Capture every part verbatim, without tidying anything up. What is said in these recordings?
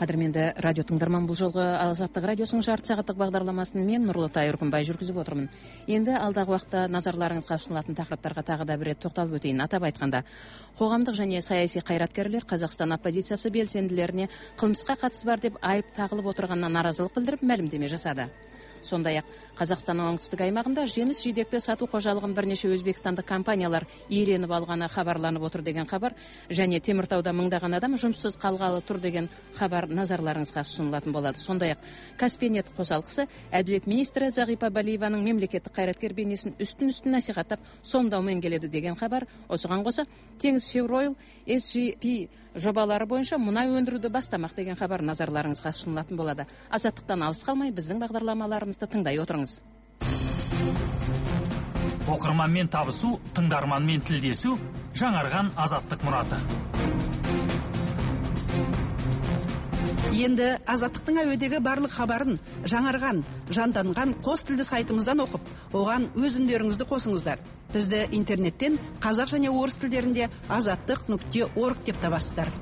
Қадірменді радио тыңдарман, бұл жолғы Азаттық радиосының жарты сағаттық бағдарламасын мен Нұрлытай Үркімбай жүргізіп отырмын. Енді алдағы уақытта назарларыңызға ұсынылатын тақырыптарға тағы да бір рет тоқталып өтейін. Атап айтқанда, қоғамдық және саяси қайраткерлер Қазақстан оппозициясы белсенділеріне қылмысқа қатысы бар деп айып тағылып отырғанына наразылық білдіріп мәлімдеме жасады. Сондай-ақ Қазақстанның оңтүстік аймағында жеміс жидекті сату қожалығын бірнеше өзбекстандық компаниялар иеленіп алғаны хабарланып отыр деген хабар, және Теміртауда мыңдаған адам жұмыссыз қалғалы тұр деген хабар назарларыңызға ұсынылатын болады. Сондай-ақ Каспианет қосалқысы әділет министрі Зағипа Балиеваның мемлекеттік қайраткер бейнесін үстін-үстін насихаттап сомдаумен келеді деген хабар. Осыған қоса Теңізшевройл эс жи пи жобалары бойынша мұнай өндіруді бастамақ деген хабар назарларыңызға ұсынылатын болады. Азаттықтан алыс қалмай біздің бағдарламаларымызды тыңдай отырыңыз. Оқырманмен табысу, тыңдарманмен тілдесу, жаңарған азаттық мұраты. Енді Азаттықтың әуедегі барлық хабарын жаңарған, жанданған қос тілді сайтымыздан оқып, оған өз үндеріңізді қосыңыздар. Бізді интернеттен қазақ және орыс тілдерінде азаттық нүкте орг деп табасыздар.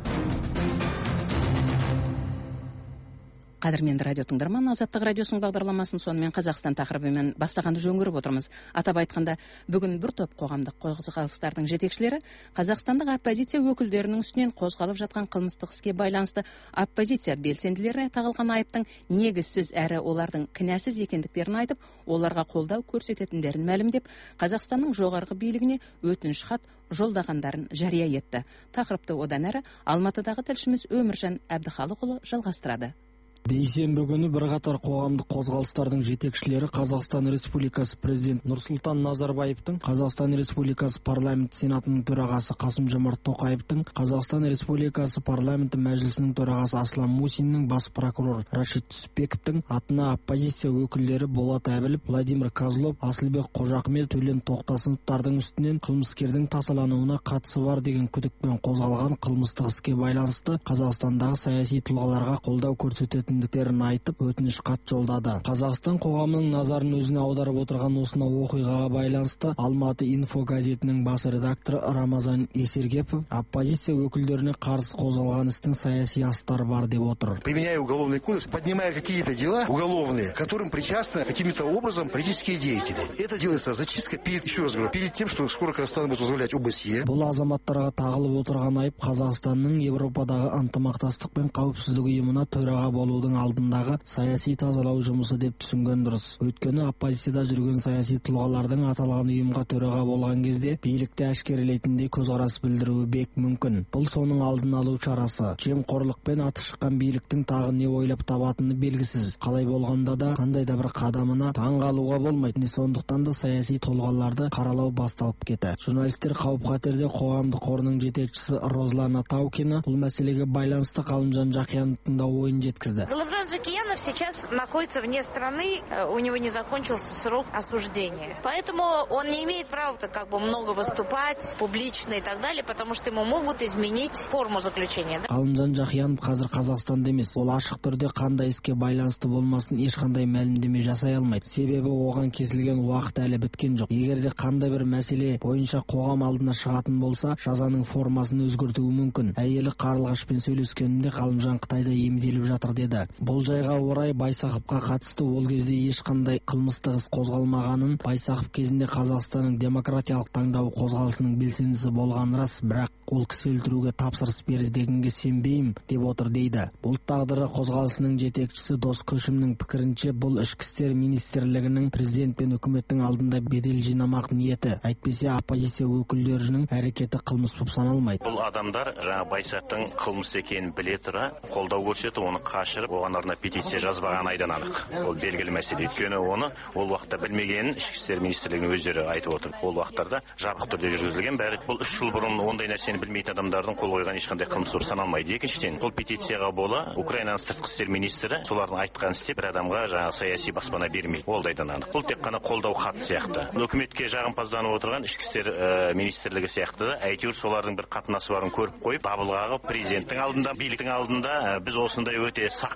Қадірменді радио тыңдарман, Азаттық радиосының бағдарламасын сонымен Қазақстан тақырыбымен бастағанды жөн көріп отырмыз. Атап айтқанда, бүгін бір топ қоғамдық қозғалыстардың жетекшілері қазақстандық оппозиция өкілдерінің үстінен қозғалып жатқан қылмыстық іске байланысты оппозиция белсенділеріне тағылған айыптың негізсіз әрі олардың кінәсіз екендіктерін айтып, оларға қолдау көрсететіндерін мәлімдеп, Қазақстанның жоғарғы билігіне өтініш хат жолдағандарын жария етті. Тақырыпты одан әрі Алматыдағы тілшіміз Өміржан Әбдіхалықұлы жалғастырады. Бейсенбі күні бірқатар қоғамдық қозғалыстардың жетекшілері Қазақстан Республикасы президент Нұрсұлтан Назарбаевтың, Қазақстан Республикасы парламент сенатының төрағасы Қасым-Жомарт Тоқаевтың, Қазақстан Республикасы парламенті мәжілісінің төрағасы Аслан Мусиннің, бас прокурор Рашид Түсіпбековтің атына оппозиция өкілдері Болат Әбілов, Владимир Козлов, Асылбек Қожахмет, Төлен Тоқтасыновтардың үстінен қылмыскердің тасалануына қатысы бар деген күдікпен қозғалған қылмыстық іске байланысты Қазақстандағы саяси тұлғаларға қолдау көрсететін айтып өтініш хат жолдады. Қазақстан қоғамының назарын өзіне аударып отырған осынау оқиғаға байланысты Алматы инфо газетінің бас редакторы Рамазан Есергепов оппозиция өкілдеріне қарсы қозғалған істің саяси астары бар деп отыр. Применяя уголовный кодекс, поднимая какие-то дела уголовные, которым причастны каким-то образом политические деятели. Это делается зачистка перед, еще раз говорю, перед тем, что скоро Казахстан будет возглавлять о бэ эс е. Бұл азаматтарға тағылып отырған айып Қазақстанның Европадағы ынтымақтастық пен қауіпсіздік ұйымына төраға болудың алдындағы саяси тазалау жұмысы деп түсінген дұрыс. Өйткені оппозицияда жүрген саяси тұлғалардың аталған ұйымға төраға болған кезде билікті әшкерелейтіндей көзқарас білдіруі бек мүмкін. Бұл соның алдын алу шарасы. Жемқорлықпен аты шыққан биліктің тағы не ойлап табатыны белгісіз. Қалай болғанда да қандай да бір қадамына таңғалуға болмайды. Сондықтан да саяси тұлғаларды қаралау басталып кетті. Журналистер қауіп-қатерде қоғамдық қорының жетекшісі Розлана Таукина бұл мәселеге байланысты Ғалымжан Жақияновтың да ойын жеткізді. Ғалымжан Жақиянов сейчас находится вне страны, у него не закончился срок осуждения. Поэтому он не имеет права как бы много выступать публично и так далее, потому что ему могут изменить форму заключения. Ғалымжан Жақиянов қазір Қазақстанда емес. Ол ашық түрде қандай іске байланысты болмасын ешқандай мәлімдеме жасай алмайды. Себебі оған кесілген уақыт әлі біткен жоқ. Егер де қандай бір мәселе бойынша қоғам алдына шығатын болса, жазаның формасын өзгертуі мүмкін. Әйелі қарлығашпен сөйлескенінде Ғалымжан Қытайда емделіп жатыр деді. Бұл жайға орай Байсақовқа қатысты ол кезде ешқандай қылмыстық іс қозғалмағанын, Байсақов кезінде Қазақстанның демократиялық таңдау қозғалысының белсендісі болған рас, бірақ ол кісі өлтіруге тапсырыс берді дегенге сенбеймін деп отыр дейді. Ұлт тағдыры қозғалысының жетекшісі Дос Көшімнің пікірінше, бұл ішкі істер министрлігінің президент пен үкіметтің алдында бедел жинамақ ниеті. Әйтпесе оппозиция өкілдерінің әрекеті қылмыс болып саналмайды. Бұл адамдар жаңа Байсақтың қылмыс екенін біле тұра қолдау көрсетіп, оны қашырып, оған арна петиция жазбаған айдан анық. Ол белгілі мәселе. Өйткені оны ол уақытта білмегенін ішкі істер министрлігінің өздері айтып отыр. Ол уақыттарда жабық түрде жүргізілген, бәрі бұл үш жыл бұрын ондай нәрсені білмейтін адамдардың қол қойған ешқандай қылмыс болып саналмайды. Екіншіден, бұл петицияға бола Украинаның сыртқы істер министрі солардың айтқан істеп бір адамға жаңа саяси баспана бермейді. Ол да айдан анық. Бұл тек қана қолдау хаты сияқты. Үкіметке жағымпазданып отырған ішкі істер министрлігі сияқты да әйтеуір солардың бір қатынасы барын көріп қойып, дабыл қағып президенттің алдында, биліктің алдында біз осындай өте сақ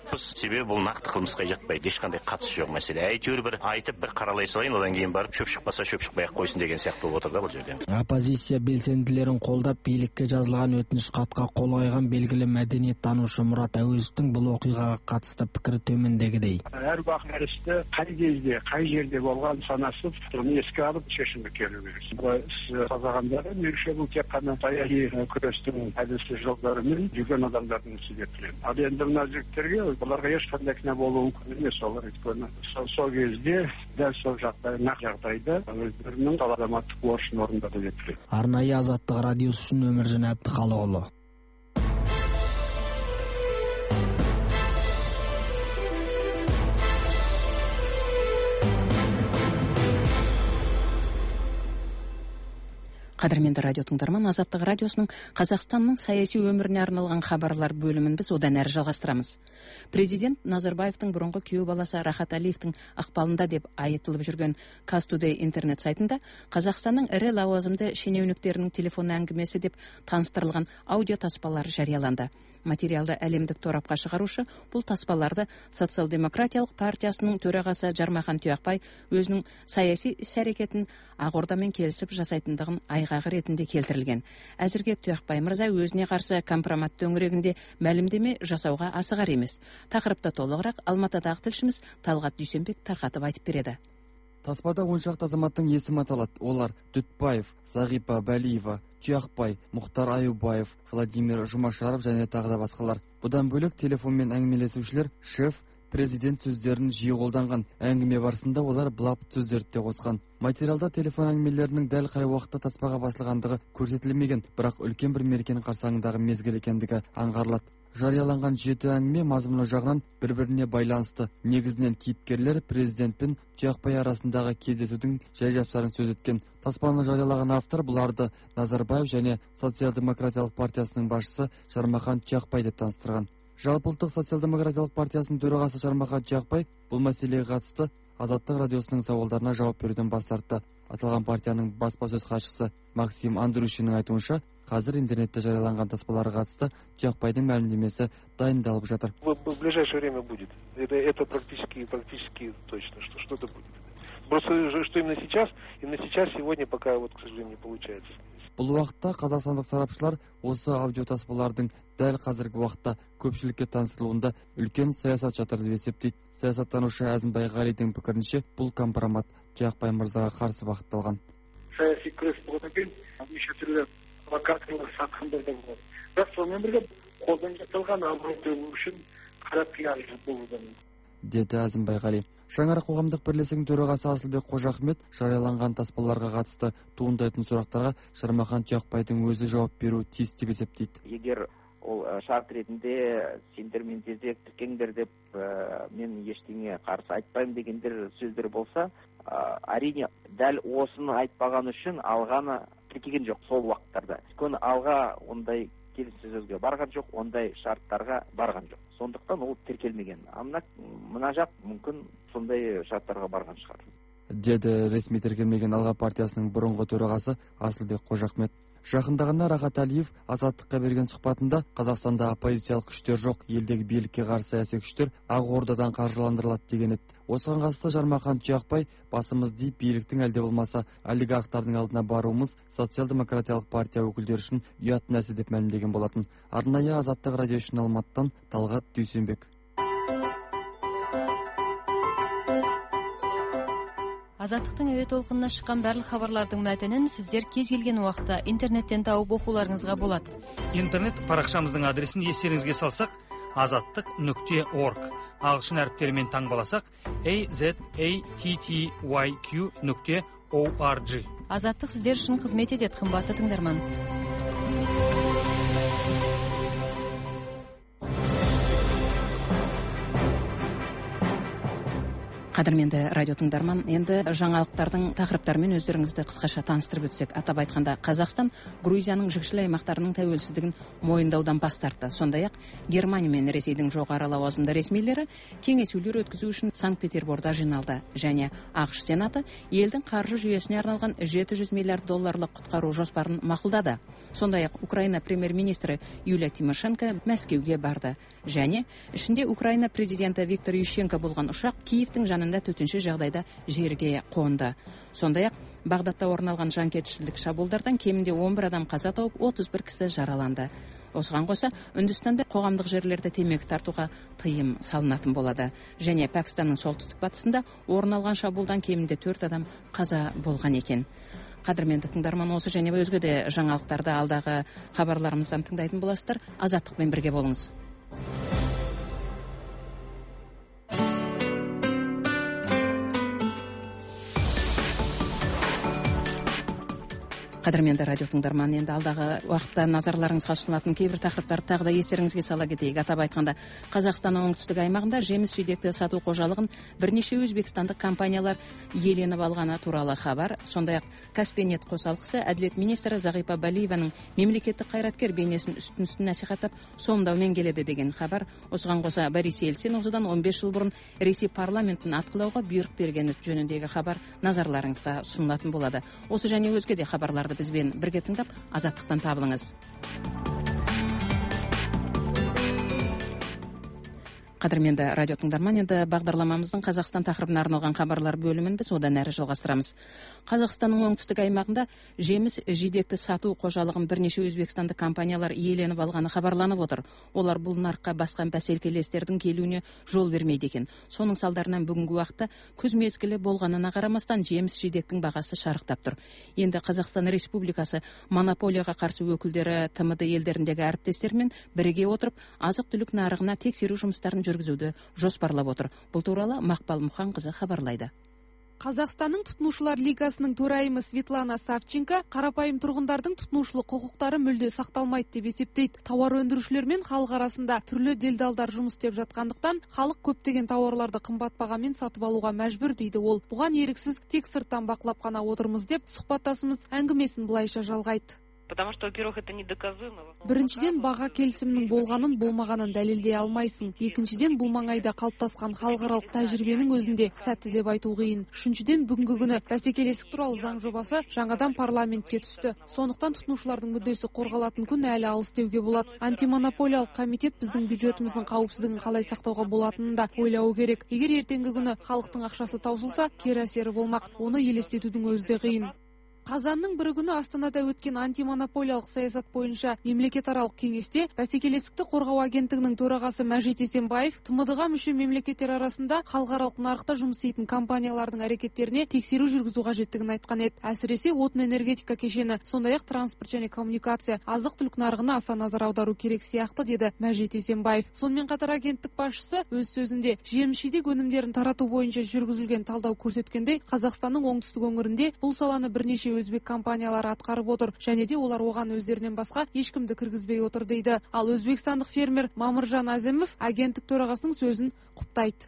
жоқпыз. Себебі бұл нақты қылмысқа жатпайды, ешқандай қатысы жоқ мәселе. Әйтеуір бір айтып бір қаралай салайын, одан кейін барып шөп шықпаса шөп шықпай ақ қойсын деген сияқты болып отыр да бұл жерде. Оппозиция белсенділерін қолдап билікке жазылған өтініш хатқа қол қойған белгілі мәдениеттанушы Мұрат Әуезовтің бұл оқиғаға қатысты пікірі төмендегідей. Әрбір нәресте қай кезде, қай жерде болған санасып, оны еске алып шешімге келу керек. Сіз жазғандары меніңше бұл тек қана саяси күрестің әдісі жолдарымен жүрген адамдардың ісі деп білемін. Ал енді мына жігіттерге оларға ешқандай кінә болуы мүмкін емес. Олар өйткені сол кезде дәл сол жағдай, нақ жағдайда өздерінің азаматтық борышын орындады деп білемін. Арнайы Азаттық радиосы үшін Өміржан Әбдіхалықұлы. Қадірменді радио тыңдарман, Азаттық радиосының Қазақстанның саяси өміріне арналған хабарлар бөлімін біз одан әрі жалғастырамыз. Президент Назарбаевтың бұрынғы күйеу баласы Рахат Алиевтің ықпалында деп айтылып жүрген Казтудей интернет сайтында Қазақстанның ірі лауазымды шенеуніктерінің телефон әңгімесі деп таныстырылған аудио таспалар жарияланды. Материалды әлемдік торапқа шығарушы бұл таспаларды Социал-демократиялық партиясының төрағасы Жармахан Тұяқбай өзінің саяси іс-әрекетін Ақордамен келісіп жасайтындығын айғағы ретінде келтірілген. Әзірге Тұяқбай мырза өзіне қарсы компромат төңірегінде мәлімдеме жасауға асығар емес. Тақырыпта толығырақ Алматыдағы тілшіміз Талғат Дүйсенбек тарқатып айтып береді. Таспада он шақты азаматтың есімі аталады. Олар Дүтбаев, Зағипа Бәлиева, Тұяқбай, Мұхтар Аюбаев, Владимир Жұмашаров және тағы да басқалар. Бұдан бөлек телефонмен әңгімелесушілер шеф, президент сөздерін жиі қолданған. Әңгіме барысында олар блапт сөздерді де қосқан. Материалда телефон әңгімелерінің дәл қай уақытта таспаға басылғандығы көрсетілмеген, бірақ үлкен бір мерекенің қарсаңындағы мезгіл екендігі аңғарылады. Жарияланған жеті әңгіме мазмұны жағынан бір-біріне байланысты. Негізінен кейіпкерлер президент пен Тұяқбай арасындағы кездесудің жай-жапсарын сөз еткен. Таспаны жариялаған автор бұларды Назарбаев және Социал-демократиялық партиясының басшысы Жармахан Тұяқбай деп таныстырған. Жалпыұлттық Социал-демократиялық партиясының төрағасы Жармахан Тұяқбай бұл мәселеге қатысты Азаттық радиосының сауалдарына жауап беруден бас тартты. Аталған партияның баспасөз хатшысы Максим Андрушиннің айтуынша, қазір интернетте жарияланған таспаларға қатысты Тұяқбайдың мәлімдемесі дайындалып жатыр. В ближайшее время будет. Это, это практически, практически точно, что что-то будет. Просто что именно сейчас, именно сейчас, сегодня пока вот, к сожалению, не получается. Бұл уақытта қазақстандық сарапшылар осы аудиотаспалардың дәл қазіргі уақытта көпшілікке таныстырылуында үлкен саясат жатыр деп есептейді. Саясаттанушы Әзімбай Ғалидің пікірінше, бұл компромат Тұяқбай мырзаға қарсы бағытталған. Саяси күрес болғаннан кейін неше түрлі провокаторлар сатқандар да болады. Бірақ сонымен бірге қолдан жасалған абырой төгу үшін қарапиярлық болуы мүмкін, деді Әзімбай Ғали. Шаңырақ қоғамдық бірлестігінің төрағасы Асылбек Қожахмет жарияланған таспаларға қатысты туындайтын сұрақтарға Жармахан Тұяқбайдың өзі жауап беруі тиіс деп есептейді. Егер ол шарт ретінде сендер мен тезірек тіркеңдер деп мен ештеңе қарсы айтпаймын дегендер сөздер болса, әрине дәл осыны айтпаған үшін алғаны тіркеген жоқ сол уақыттарда. Өйткені алға ондай келіссөзге барған жоқ, ондай шарттарға барған жоқ. Сондықтан ол тіркелмеген. Амна мына жақ мүмкін сондай шарттарға барған шығар. Деді ресми тіркелмеген Алға партиясының бұрынғы төрағасы Асылбек Қожахмет. Жақындағанда Рахат Алиев Азаттыққа берген сұхбатында Қазақстанда оппозициялық күштер жоқ, елдегі билікке қарсы саяси күштер Ақордадан қаржыландырылады деген еді. Осыған қатысты Жармахан Тұяқбай, басымыз дейіп биліктің әлде болмаса олигархтардың алдына баруымыз Социал-демократиялық партия өкілдері үшін ұят нәрсе деп мәлімдеген болатын. Арнайы Азаттық радио үшін Алматыдан Талғат Дүйсенбек. Азаттықтың әуе толқынына шыққан барлық хабарлардың мәтінін сіздер кез келген уақытта интернеттен тауып оқуларыңызға болады. Интернет парақшамыздың адресін естеріңізге салсақ, азаттық нүкте орг. Ағылшын әріптерімен таңбаласақ, a z a t t y q нүкте org. Азаттық сіздер үшін қызмет етеді, қымбатты тыңдарман. Кадырменді радио тыңдарман, енді жаңалықтардың тақырыптарымен өздеріңізді қысқаша таныстырып өтсек. Атап айтқанда, Қазақстан Грузияның жікшіл аймақтарының тәуелсіздігін мойындаудан бас тартты. Сондай-ақ Германия мен Ресейдің жоғары лауазымды ресмилері кеңесулер өткізу үшін Санкт-Петерборда жиналды, және ақш Сенаты елдің қаржы жүйесіне арналған жеті жүз миллиард долларлық құтқару жоспарын мақұлдады. Сондай-ақ Украина премьер-министрі Юлия Тимошенко Мәскеуге барды, және ішінде Украина президенті Виктор Ющенко болған ұшақ Киевтің жанында төтенше жағдайда жерге қонды. Сондай-ақ Бағдатта орын алған жанкештілік шабуылдардан кемінде он бір адам қаза тауып, отыз бір кісі жараланды. Осыған қоса, Үндістанда қоғамдық жерлерде темекі тартуға тыйым салынатын болады. Және Пәкістанның солтүстік батысында орын алған шабуылдан кемінде төрт адам қаза болған екен. Қадірменді тыңдарман, осы және өзге де жаңалықтарды алдағы хабарларымыздан тыңдайтын боласыздар. Азаттықпен бірге болыңыз. Қадірменді радио тыңдарман, енді алдағы уақытта назарларыңызға ұсынылатын кейбір тақырыптарды тағы да естеріңізге сала кетейік. Атап айтқанда, Қазақстанның оңтүстік аймағында жеміс жидекті сату қожалығын бірнеше өзбекстандық компаниялар иеленіп алғаны туралы хабар. Сондай-ақ Каспианет қосалқысы әділет министрі Зағипа Балиеваның мемлекеттік қайраткер бейнесін үстін-үстін насихаттап сомдаумен келеді деген хабар. Осыған қоса, Борис Ельцин осыдан он бес жыл бұрын Ресей парламентін атқылауға бұйрық бергені жөніндегі хабар назарларыңызға ұсынылатын болады. Осы және өзге де хабарларды бізбен бірге тыңдап, азаттықтан табылыңыз. Қадірменді радио тыңдарман, енді бағдарламамыздың Қазақстан тақырыбына арналған хабарлар бөлімін біз одан әрі жалғастырамыз. Қазақстанның оңтүстік аймағында жеміс жидекті сату қожалығын бірнеше өзбекстандық компаниялар иеленіп алғаны хабарланып отыр. Олар бұл нарыққа басқа бәсекелестердің келуіне жол бермейді екен. Соның салдарынан бүгінгі уақытта күз мезгілі болғанына қарамастан жеміс жидектің бағасы шарықтап тұр. Енді Қазақстан Республикасы монополияға қарсы өкілдері Т М Д елдеріндегі әріптестермен біріге отырып, азық-түлік нарығына тексеру жұмыстарын жүргізуді жоспарлап отыр. Бұл туралы Мақпал Мұханқызы хабарлайды. Қазақстанның тұтынушылар лигасының төрайымы Светлана Савченко қарапайым тұрғындардың тұтынушылық құқықтары мүлде сақталмайды деп есептейді. Тауар өндірушілер мен халық арасында түрлі делдалдар жұмыс істеп жатқандықтан, халық көптеген тауарларды қымбат бағамен сатып алуға мәжбүр дейді ол. Бұған еріксіз тек сырттан бақылап қана отырмыз деп сұхбаттасымыз әңгімесін былайша жалғайды. Біріншіден, баға келісімнің болғанын болмағанын дәлелдей алмайсың. Екіншіден, бұл маңайда қалыптасқан халықаралық тәжірибенің өзінде сәтті деп айту қиын. Үшіншіден, бүгінгі күні бәсекелестік туралы заң жобасы жаңадан парламентке түсті. Сондықтан тұтынушылардың мүддесі қорғалатын күн әлі алыс деуге болады. Антимонополиялық комитет біздің бюджетіміздің қауіпсіздігін қалай сақтауға болатынын да ойлауы керек. Егер ертеңгі күні халықтың ақшасы таусылса, кері әсері болмақ. Оны елестетудің өзі де қиын. Қазанның бірі күні Астанада өткен антимонополиялық саясат бойынша мемлекетаралық кеңесте бәсекелестікті қорғау агенттігінің төрағасы Мәжит Есенбаев Т М Д-ға мүше мемлекеттер арасында халықаралық нарықта жұмыс істейтін компаниялардың әрекеттеріне тексеру жүргізу қажеттігін айтқан еді. Әсіресе отын энергетика кешені, сондай-ақ транспорт және коммуникация, азық-түлік нарығына аса назар аудару керек сияқты, деді Мәжит Есенбаев. Сонымен қатар агенттік басшысы өз сөзінде жеміс-жидек өнімдерін тарату бойынша жүргізілген талдау көрсеткендей, Қазақстанның оңтүстік өңірінде бұл саланы бірнеше өзбек компаниялары атқарып отыр, және де олар оған өздерінен басқа ешкімді кіргізбей отыр дейді. Ал өзбекстандық фермер Мамыржан Азімов агенттік төрағасының сөзін құптайды.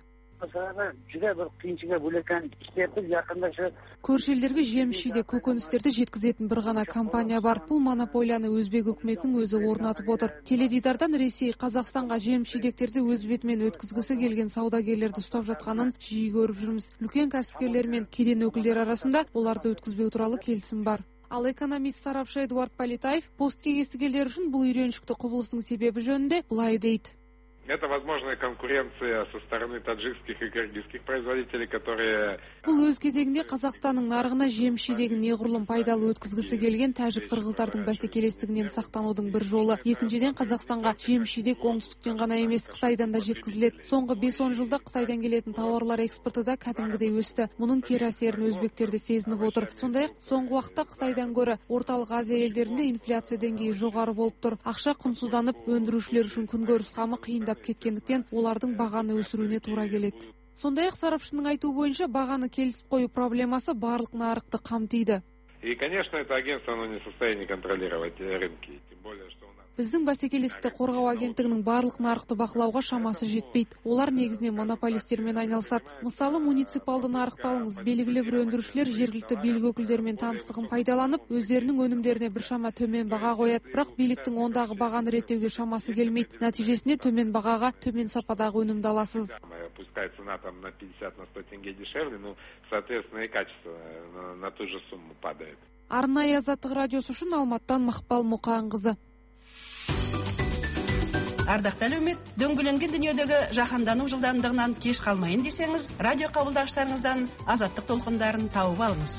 Көрші елдерге жеміс-жидек көкөністерді жеткізетін бір ғана компания бар. Бұл монополияны өзбек үкіметінің өзі орнатып отыр. Теледидардан Ресей Қазақстанға жеміс-жидектерді өз бетімен өткізгісі келген саудагерлерді ұстап жатқанын жиі көріп жүрміз. Үлкен кәсіпкерлер мен кеден өкілдері арасында оларды өткізбеу туралы келісім бар. Ал экономист сарапшы Эдуард Политаев посткеңестік елдер үшін бұл үйреншікті құбылыстың себебі жөнінде былай дейді. Это возможная конкуренция со стороны таджикских и киргизских производителей, которые... Бұл өз кезегінде Қазақстанның нарығына жеміс-жидегін неғұрлым пайдалы өткізгісі келген тәжік қырғыздардың бәсекелестігінен сақтанудың бір жолы. Екіншіден, Қазақстанға жеміс-жидек оңтүстіктен ғана емес, Қытайдан да жеткізіледі. Соңғы бес-он жылда Қытайдан келетін тауарлар экспорты да кәдімгідей өсті. Мұның кері әсерін өзбектер де сезініп отыр. Сондай-ақ, соңғы уақытта Қытайдан гөрі Орталық Азия елдерінде инфляция деңгейі жоғары болып тұр. Ақша құнсызданып, өндірушілер үшін күнкөріс қамы қиындап кеткендіктен олардың бағаны өсіруіне тура келеді. Сондай-ақ сарапшының айтуы бойынша бағаны келісіп қою проблемасы барлық нарықты қамтиды. И, конечно, это агентство, оно не в состоянии контролировать рынки, тем более, что у нас... Біздің бәсекелестікті қорғау агенттігінің барлық нарықты бақылауға шамасы жетпейді. Олар негізінен монополистермен айналысады. Мысалы, муниципалды нарықты алыңыз. Белгілі бір өндірушілер жергілікті билік өкілдерімен таныстығын пайдаланып, өздерінің өнімдеріне біршама төмен баға қояды. Бірақ биліктің ондағы бағаны реттеуге шамасы келмейді. Нәтижесінде төмен бағаға, төмен сападағы өнімді аласыз. Пускай цена там на пятьдесят на сто тенге дешевле, ну, соответственно, и качество на, на ту же сумму падает. Арнайы Азаттық радиосы үшін Алматтан Мақпал Мұқанқызы. Ардақты әлеумет, дөңгеленген дүниедегі жаһандану жылдамдығынан кеш қалмайын десеңіз, радио қабылдағыштарыңыздан Азаттық толқындарын тауып алыңыз.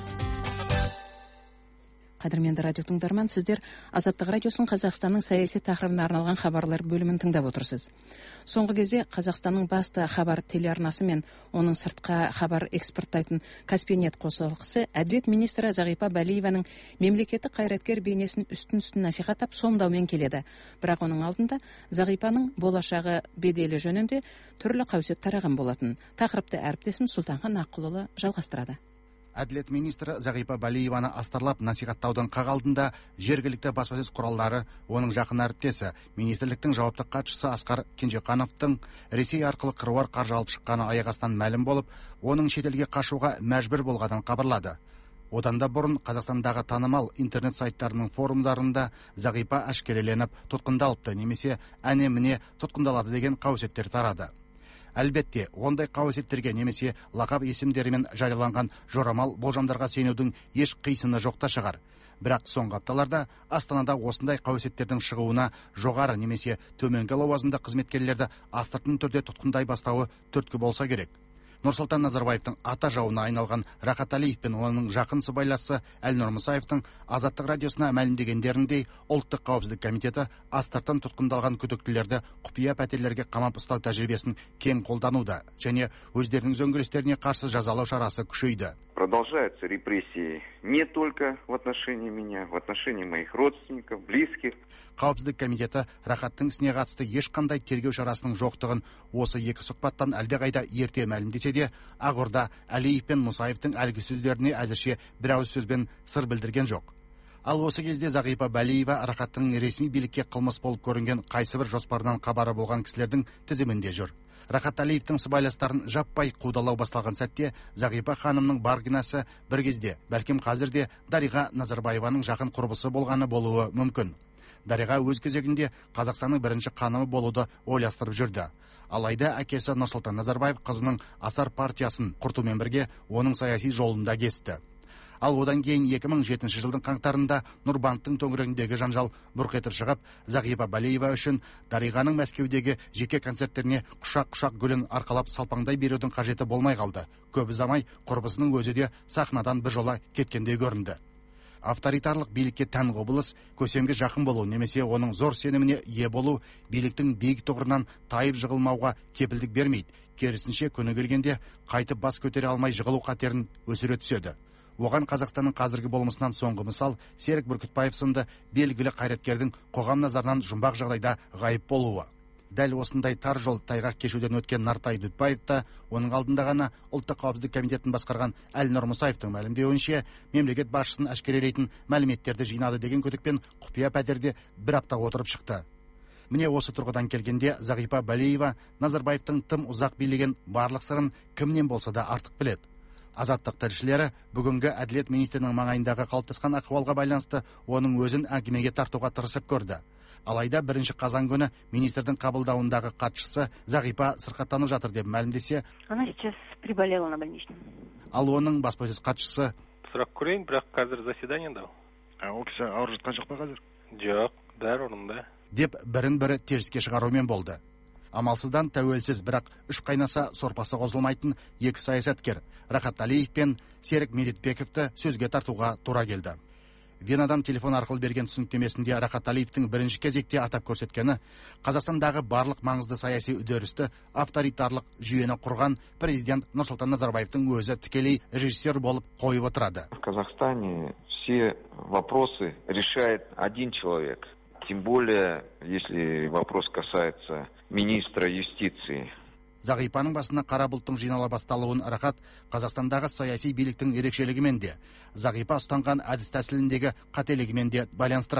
Қадірменді радио тыңдарман, сіздер Азаттық радиосын Қазақстанның саяси тақырыбына арналған хабарлар бөлімін тыңдап отырсыз. Соңғы кезде Қазақстанның басты хабар телеарнасы мен оның сыртқа хабар экспорттайтын Каспийнет қосалқысы әділет министрі Зағипа Балиеваның мемлекеттік қайраткер бейнесін үстін-үстін насихаттап сомдаумен келеді. Бірақ оның алдында Зағипаның болашағы беделі жөнінде түрлі қаусет тараған болатын. Тақырыпты әріптесім Сұлтанхан Аққұлұлы жалғастырады. Әділет министрі Зағипа Балиеваны астарлап насихаттаудың қағалдында жергілікті баспасөз құралдары оның жақын әріптесі министрліктің жауапты хатшысы Асқар Кенжеқановтың Ресей арқылы қыруар қаржы алып шыққаны аяқ астынан мәлім болып, оның шетелге қашуға мәжбүр болғанын хабарлады. Одан да бұрын Қазақстандағы танымал интернет сайттарының форумдарында Зағипа әшкереленіп тұтқындалыпты, немесе әне міне тұтқындалады деген қауесеттер тарады. Әлбетте, ондай қауесеттерге немесе лақап есімдерімен жарияланған жорамал болжамдарға сенудің еш қисыны жоқта шығар. Бірақ соңғы апталарда Астанада осындай қауесеттердің шығуына жоғары немесе төменгі лауазымды қызметкерлерді астыртын түрде тұтқындай бастауы түрткі болса керек. Нұрсұлтан Назарбаевтың ата жауына айналған Рахат Алиев пен оның жақын сыбайласы Әлнұр Мұсаевтың Азаттық радиосына мәлімдегендеріндей, ұлттық қауіпсіздік комитеті астыртын тұтқындалған күдіктілерді құпия пәтерлерге қамап ұстау тәжірибесін кең қолдануда және өздерінің зөңгелестеріне қарсы жазалау шарасы күшейді. Продолжаются репрессии не только в отношении меня, в отношении моих родственников, близких. Қауіпсіздік комитеті Рахаттың ісіне қатысты ешқандай тергеу шарасының жоқтығын осы екі сұхбаттан әлдеқайда ерте мәлімдесе де, Ақорда Алиев пен Мұсаевтың әлгі сөздеріне әзірше бір ауыз сөзбен сыр білдірген жоқ. Ал осы кезде Зағипа Балиева Рахаттың ресми билікке қылмыс болып көрінген қайсыбір жоспарынан хабары болған кісілердің тізімінде жүр. Рахат Алиевтің сыбайластарын жаппай қудалау басталған сәтте Зағипа ханымның баргинасы бір кезде, бәлкім қазірде Дариға Назарбаеваның жақын құрбысы болғаны болуы мүмкін. Дариға өз кезегінде Қазақстанның бірінші ханымы болуды ойластырып жүрді. Алайда әкесі Нұрсұлтан Назарбаев қызының Асар партиясын құртумен бірге оның саяси жолында кесті. Ал одан кейін екі мың жетінші жылдың қаңтарында Нұрбанктың төңірегіндегі жанжал бұрқ етіп шығып, Зағипа Балиева үшін Дариғаның Мәскеудегі жеке концерттеріне құшақ-құшақ гүлін арқалап салпаңдай берудің қажеті болмай қалды. Көп ұзамай құрбысының өзі де сахнадан біржола кеткендей көрінді. Авторитарлық билікке тән құбылыс көсемге жақын болу немесе оның зор сеніміне ие болу биліктің биік тұғырынан тайып жығылмауға кепілдік бермейді. Керісінше күні келгенде қайтып бас көтере алмай жығылу қатерін өсіре түседі. Оған Қазақстанның қазіргі болмысынан соңғы мысал Серік Бүркітбаев сынды белгілі қайраткердің қоғам назарынан жұмбақ жағдайда ғайып болуы. Дәл осындай тар жол тайғақ кешуден өткен Нартай Дүтбаев та, оның алдында ғана ұлттық қауіпсіздік комитетін басқарған Әлнұр Мұсаевтың мәлімдеуінше, мемлекет басшысын әшкерелейтін мәліметтерді жинады деген күдікпен құпия пәтерде бір апта отырып шықты. Міне осы тұрғыдан келгенде Зағипа Балиева Назарбаевтың тым ұзақ билеген барлық сырын кімнен болса да артық біледі. Азаттық тілшілері бүгінгі әділет министрінің маңайындағы қалыптасқан ахуалға байланысты оның өзін әңгімеге тартуға тырысып көрді. Алайда бірінші қазан күні министрдің қабылдауындағы хатшысы Зағипа сырқаттанып жатыр деп мәлімдесе, она сейчас приболела на больничном. Ал оның баспасөз хатшысы сұрақ көрейін, бірақ қазір заседаниеда. А ол кісі ауырып жатқан жоқ па қазір? Жоқ, бәрі орнында. Деп бірін-бірі теріске шығарумен болды. Амалсыздан тәуелсіз, бірақ үш қайнаса сорпасы қозылмайтын екі саясаткер Рахат Алиев пен Серік Медетбековті сөзге тартуға тура келді. Венадан телефон арқылы берген түсініктемесінде Рахат Алиевтің бірінші кезекте атап көрсеткені Қазақстандағы барлық маңызды саяси үдерісті авторитарлық жүйені құрған президент Нұрсұлтан Назарбаевтың өзі тікелей режиссер болып қойып отырады. В Казахстане все вопросы решает один человек. Тем более, если вопрос касается министра юстиции. Зағипаның басына қара бұлттың жинала басталуын Рахат Қазақстандағы саяси биліктің ерекшелігімен де, Зағипа ұстанған әдіс тәсіліндегі қателігімен де байланыстырады.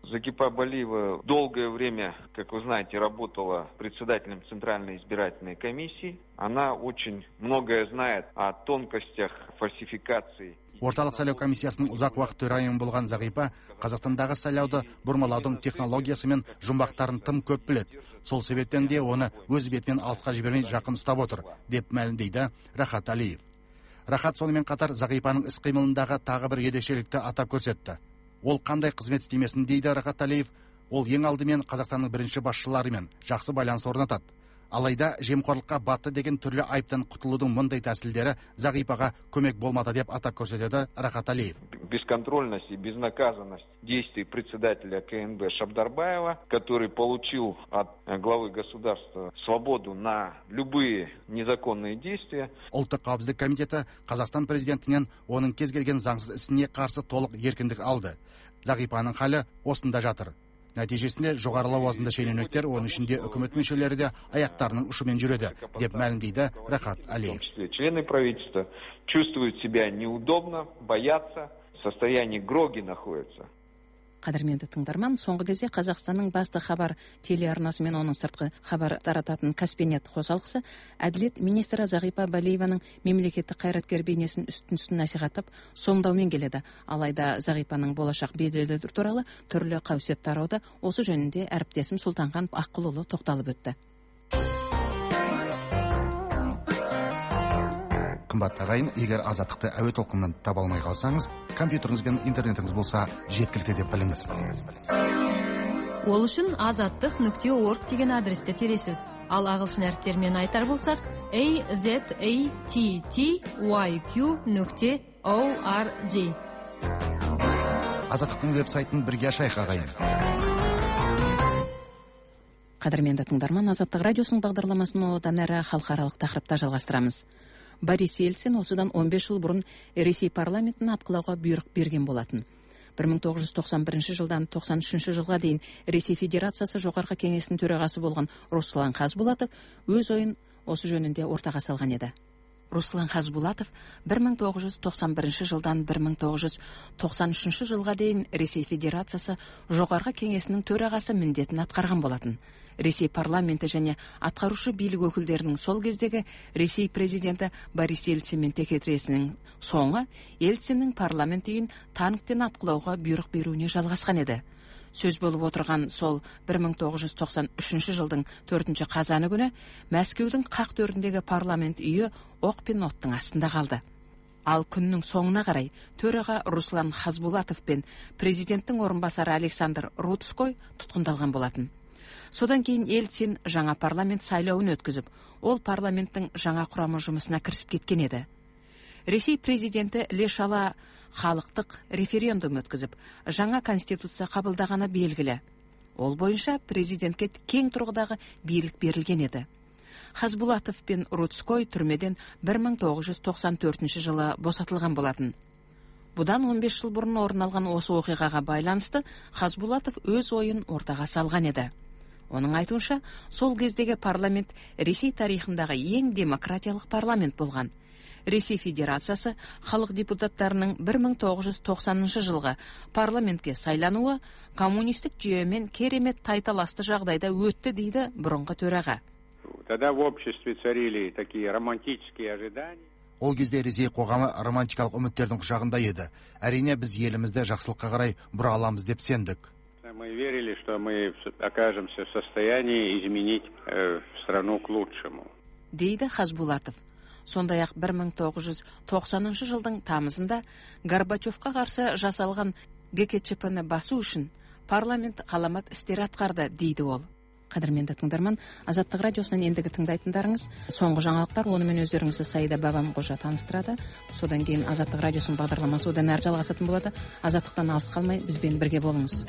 Загипа Балиева долгое время, как вы знаете, работала председателем Центральной избирательной комиссии. Она очень многое знает о тонкостях фальсификации. Орталық сайлау комиссиясының ұзақ уақыт төрайымы болған Зағипа Қазақстандағы сайлауды бұрмалаудың технологиясы мен жұмбақтарын тым көп біледі. Сол себептен де оны өз бетімен алысқа жібермей жақын ұстап отыр, деп мәлімдейді Рахат Алиев. Рахат сонымен қатар Зағипаның іс-қимылындағы тағы бір ерекшелікті атап көрсетті. Ол қандай қызмет істемесін дейді Рахат Алиев, ол ең алдымен Қазақстанның бірінші басшыларымен жақсы байланыс орнатады. Алайда жемқорлыққа батты деген түрлі айыптан құтылудың мұндай тәсілдері Зағипаға көмек болмады деп атап көрсетеді Рахат Алиев. Бесконтрольность и безнаказанность действий председателя КНБ Шабдарбаева, который получил от главы государства свободу на любые незаконные действия. Ұлттық қауіпсіздік комитеті Қазақстан президентінен оның кез келген заңсыз ісіне қарсы толық еркіндік алды. Зағипаның халі осында жатыр. Нәтижесінде жоғары лауазымды шенеуніктер, оның ішінде үкімет мүшелері де аяқтарының ұшымен жүреді, деп мәлімдейді Рахат Алиев. Члены правительства чувствуют себя неудобно, боятся, в состоянии гроги находятся. Қадірменді тыңдарман, соңғы кезде Қазақстанның басты хабар телеарнасы мен оның сыртқы хабар тарататын Каспенет қосалқысы әділет министрі Зағипа Балиеваның мемлекеттік қайраткер бейнесін үстін-үстін насихаттап сомдаумен келеді. Алайда Зағипаның болашақ беделі туралы түрлі қауесет тарауда осы жөнінде әріптесім Сұлтанхан Аққұлұлы тоқталып өтті. Қымбат ағайын, егер азаттықты әуе толқынынан таба алмай қалсаңыз, компьютеріңіз бен интернетіңіз болса жеткілікті деп біліңіз. Ол үшін азаттық нүкте орг деген адресте тересіз. Ал ағылшын әріптермен айтар болсақ, a z a t t y q нүкте org. Азаттықтың веб-сайтын бірге ашайық ағайын. Қадірменді тыңдарман, Азаттық радиосының бағдарламасын одан әрі халықаралық тақырыпта жалғастырамыз. Борис Ельцин осыдан он бес жыл бұрын Ресей парламентін атқылауға бұйрық берген болатын. бір мың тоғыз жүз тоқсан бірінші жылдан тоқсан үшінші жылға дейін Ресей Федерациясы жоғарғы кеңесінің төрағасы болған Руслан Хасбулатов өз ойын осы жөнінде ортаға салған еді. Руслан Хасбулатов бір мың тоғыз жүз тоқсан бірінші жылдан бір мың тоғыз жүз тоқсан үшінші жылға дейін Ресей Федерациясы жоғарғы кеңесінің төрағасы міндетін атқарған болатын. Ресей парламенті және атқарушы билік өкілдерінің сол кездегі Ресей президенті Борис Ельцинмен текетіресінің соңы Ельциннің парламент үйін танктен атқылауға бұйрық беруіне жалғасқан еді. Сөз болып отырған сол бір мың тоғыз жүз тоқсан үшінші жылдың төртінші қазаны күні Мәскеудің қақ төріндегі парламент үйі оқ пен оттың астында қалды. Ал күннің соңына қарай төраға Руслан Хасбулатов пен президенттің орынбасары Александр Рудской тұтқындалған болатын. Содан кейін Ельцин жаңа парламент сайлауын өткізіп, ол парламенттің жаңа құрамы жұмысына кірісіп кеткен еді. Ресей президенті Лешала халықтық референдум өткізіп, жаңа конституция қабылдағаны белгілі. Ол бойынша президентке кең тұрғыдағы билік берілген еді. Хасбулатов пен Рудской түрмеден бір мың тоғыз жүз тоқсан төртінші жылы босатылған болатын. Бұдан он бес жыл бұрын орын алған осы оқиғаға байланысты Хасбулатов өз ойын ортаға салған еді. Оның айтуынша, сол кездегі парламент Ресей тарихындағы ең демократиялық парламент болған. Ресей Федерациясы халық депутаттарының бір мың тоғыз жүз тоқсаныншы жылғы парламентке сайлануы коммунистік жүйемен керемет тайталасты жағдайда өтті дейді бұрынғы төраға. Тогда в обществе царили такие романтические ожидания. Ол кезде Ресей қоғамы романтикалық үміттердің құшағында еді. Әрине біз елімізді жақсылыққа қарай бұра аламыз деп сендік. Мы верили, что мы окажемся в состоянии изменить страну к лучшему. Дейді Хасбулатов. Сондай-ақ бір мың тоғыз жүз тоқсаныншы жылдың тамызында Горбачевқа қарсы жасалған гэ ка чэ пэ-ні басу үшін парламент қаламат істер атқарды, дейді ол. Қадірменді тыңдарман, Азаттық радиосынан ендігі тыңдайтындарыңыз соңғы жаңалықтар, онымен өздеріңізді Саида Бабамқожа таныстырады. Содан кейін Азаттық радиосының бағдарламасы одан әрі жалғасатын болады. Азаттықтан алыс қалмай бізбен бірге болыңыз.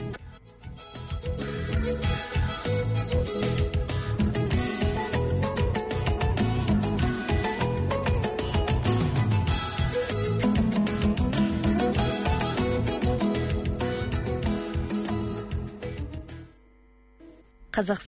Қазақстан